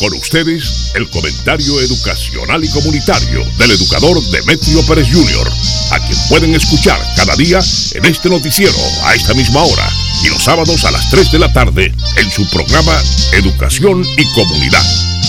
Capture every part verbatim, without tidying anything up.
Con ustedes, el comentario educacional y comunitario del educador Demetrio Pérez junior, a quien pueden escuchar cada día en este noticiero a esta misma hora y los sábados a las tres de la tarde en su programa Educación y Comunidad.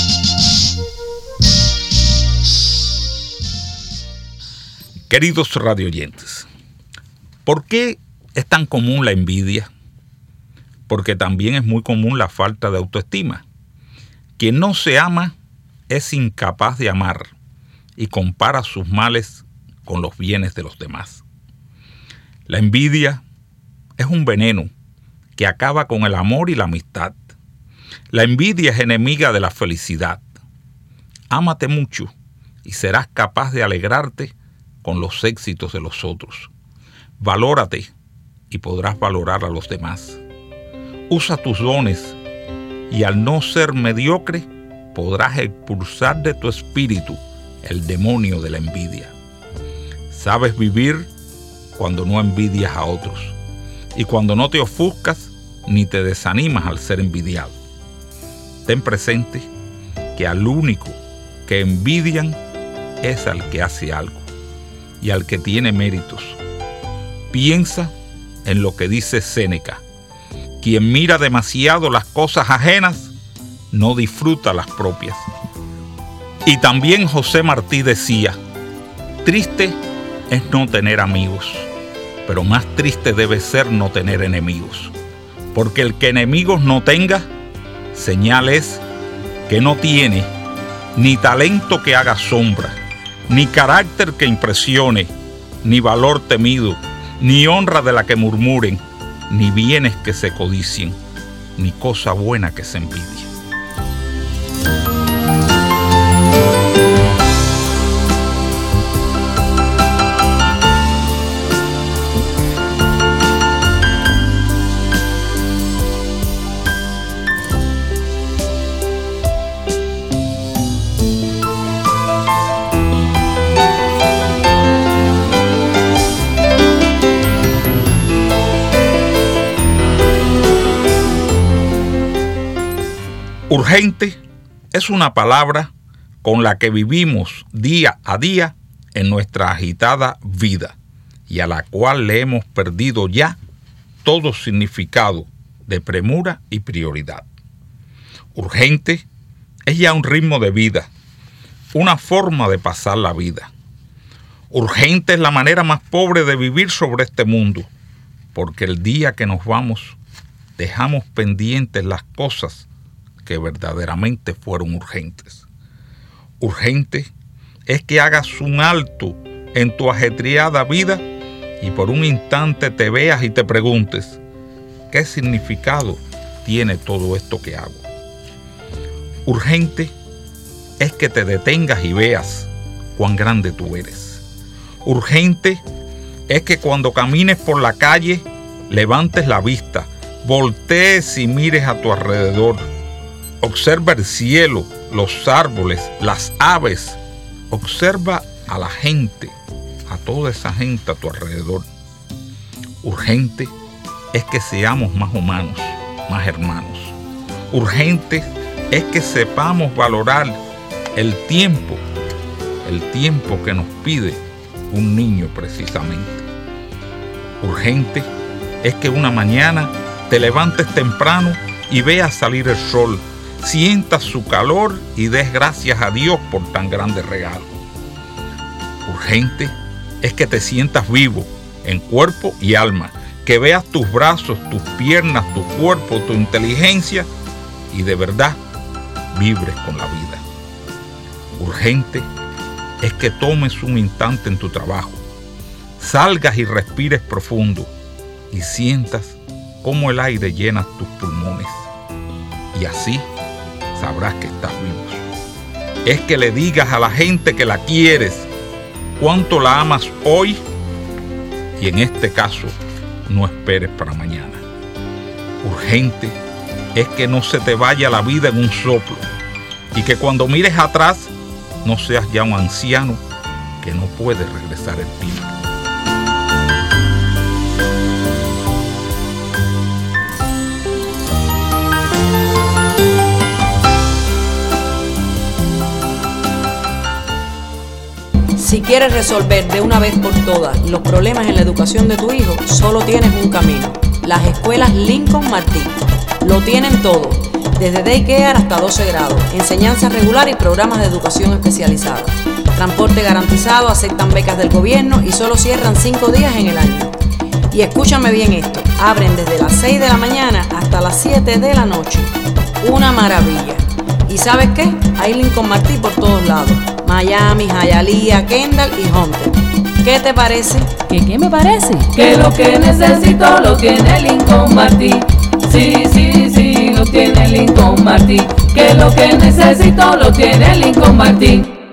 Queridos radioyentes, ¿por qué es tan común la envidia? Porque también es muy común la falta de autoestima. Quien no se ama es incapaz de amar y compara sus males con los bienes de los demás. La envidia es un veneno que acaba con el amor y la amistad. La envidia es enemiga de la felicidad. Ámate mucho y serás capaz de alegrarte con los éxitos de los otros. Valórate y podrás valorar a los demás. Usa tus dones y al no ser mediocre podrás expulsar de tu espíritu el demonio de la envidia. Sabes vivir cuando no envidias a otros y cuando no te ofuscas ni te desanimas al ser envidiado. Ten presente que al único que envidian es al que hace algo y al que tiene méritos. Piensa en lo que dice Séneca: quien mira demasiado las cosas ajenas no disfruta las propias. Y también José Martí decía: triste es no tener amigos, pero más triste debe ser no tener enemigos, porque el que enemigos no tenga, señal es que no tiene ni talento que haga sombra, ni carácter que impresione, ni valor temido, ni honra de la que murmuren, ni bienes que se codicien, ni cosa buena que se envidie. Urgente es una palabra con la que vivimos día a día en nuestra agitada vida y a la cual le hemos perdido ya todo significado de premura y prioridad. Urgente es ya un ritmo de vida, una forma de pasar la vida. Urgente es la manera más pobre de vivir sobre este mundo, porque el día que nos vamos dejamos pendientes las cosas que verdaderamente fueron urgentes. Urgente es que hagas un alto en tu ajetreada vida y por un instante te veas y te preguntes: ¿qué significado tiene todo esto que hago? Urgente es que te detengas y veas cuán grande tú eres. Urgente es que cuando camines por la calle levantes la vista, voltees y mires a tu alrededor. Observa el cielo, los árboles, las aves. Observa a la gente, a toda esa gente a tu alrededor. Urgente es que seamos más humanos, más hermanos. Urgente es que sepamos valorar el tiempo, el tiempo que nos pide un niño precisamente. Urgente es que una mañana te levantes temprano y veas salir el sol, sientas su calor y des gracias a Dios por tan grande regalo. Urgente es que te sientas vivo en cuerpo y alma, que veas tus brazos, tus piernas, tu cuerpo, tu inteligencia y de verdad vibres con la vida. Urgente es que tomes un instante en tu trabajo, salgas y respires profundo y sientas cómo el aire llena tus pulmones y así sabrás que estás vivo. Es que le digas a la gente que la quieres, cuánto la amas hoy y en este caso no esperes para mañana. Urgente es que no se te vaya la vida en un soplo y que cuando mires atrás no seas ya un anciano que no puede regresar el tiempo. Si quieres resolver de una vez por todas los problemas en la educación de tu hijo, solo tienes un camino: las escuelas Lincoln Martí. Lo tienen todo, desde daycare hasta doce grados, enseñanza regular y programas de educación especializada. Transporte garantizado, aceptan becas del gobierno y solo cierran cinco días en el año. Y escúchame bien esto, abren desde las seis de la mañana hasta las siete de la noche. Una maravilla. ¿Y sabes qué? Hay Lincoln Martí por todos lados: Miami, Hialeah, Kendall y Hunter. ¿Qué te parece? ¿Qué qué me parece? Que lo que necesito lo tiene Lincoln Martí. Sí, sí, sí, lo tiene Lincoln Martí. Que lo que necesito lo tiene Lincoln Martí.